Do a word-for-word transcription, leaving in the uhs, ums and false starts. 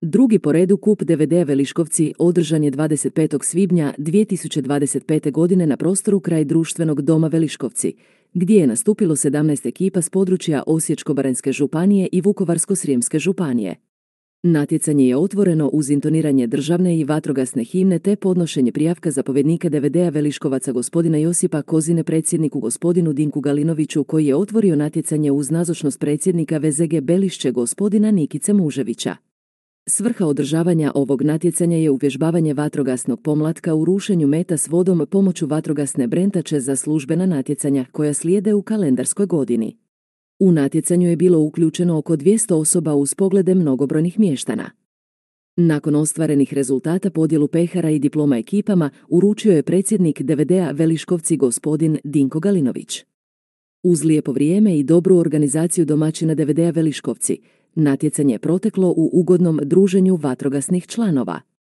Drugi po redu kup D V D-a Veliškovci održan je dvadeset petog svibnja dvije tisuće dvadeset pete. godine na prostoru kraj društvenog doma Veliškovci, gdje je nastupilo sedamnaest ekipa s područja Osječko-baranjske županije i Vukovarsko-srijemske županije. Natjecanje je otvoreno uz intoniranje državne i vatrogasne himne te podnošenje prijavka zapovjednika D V D-a Veliškovaca gospodina Josipa Kozine predsjedniku gospodinu Dinku Galinoviću, koji je otvorio natjecanje uz nazočnost predsjednika V Z G Belišće gospodina Nikice Muževića. Svrha održavanja ovog natjecanja je uvježbavanje vatrogasnog pomlatka u rušenju meta s vodom pomoću vatrogasne brentače za službena natjecanja koja slijede u kalendarskoj godini. U natjecanju je bilo uključeno oko dvjesto osoba uz poglede mnogobrojnih mještana. Nakon ostvarenih rezultata podjelu pehara i diploma ekipama uručio je predsjednik D V D-a Veliškovci gospodin Dinko Galinović. Uz lijepo vrijeme i dobru organizaciju domaćina D V D-a Veliškovci, natjecanje je proteklo u ugodnom druženju vatrogasnih članova.